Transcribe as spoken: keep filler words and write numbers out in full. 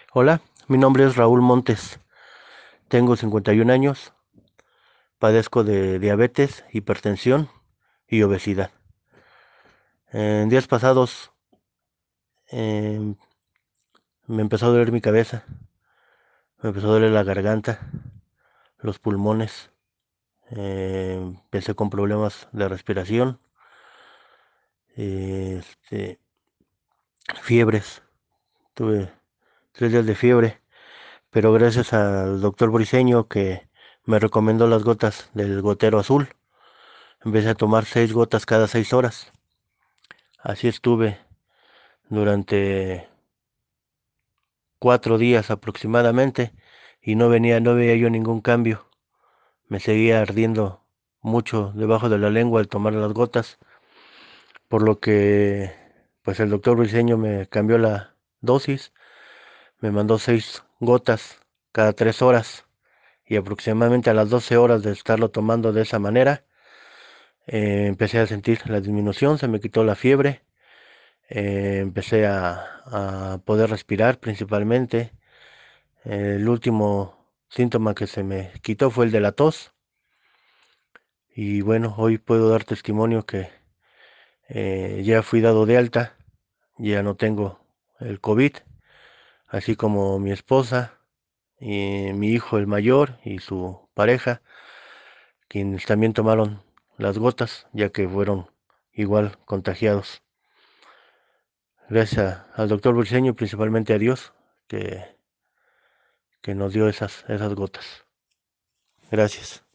Hola, mi nombre es Raúl Montes, tengo cincuenta y un años, padezco de diabetes, hipertensión y obesidad. En días pasados eh, me empezó a doler mi cabeza, me empezó a doler la garganta, los pulmones, eh, empecé con problemas de respiración, eh, este, fiebres, tuve tres días de fiebre, pero gracias al doctor Briseño que me recomendó las gotas del gotero azul, empecé a tomar seis gotas cada seis horas. Así estuve durante cuatro días aproximadamente y no venía, no veía yo ningún cambio. Me seguía ardiendo mucho debajo de la lengua al tomar las gotas, por lo que pues el doctor Briseño me cambió la dosis, me mandó seis gotas cada tres horas y aproximadamente a las doce horas de estarlo tomando de esa manera, eh, empecé a sentir la disminución, se me quitó la fiebre, eh, empecé a, a poder respirar principalmente. El último síntoma que se me quitó fue el de la tos. Y bueno, hoy puedo dar testimonio que eh, ya fui dado de alta, ya no tengo el COVID, así como mi esposa y mi hijo el mayor y su pareja, quienes también tomaron las gotas, ya que fueron igual contagiados. Gracias a- al doctor Briceño, principalmente a Dios, que, que nos dio esas, esas gotas. Gracias.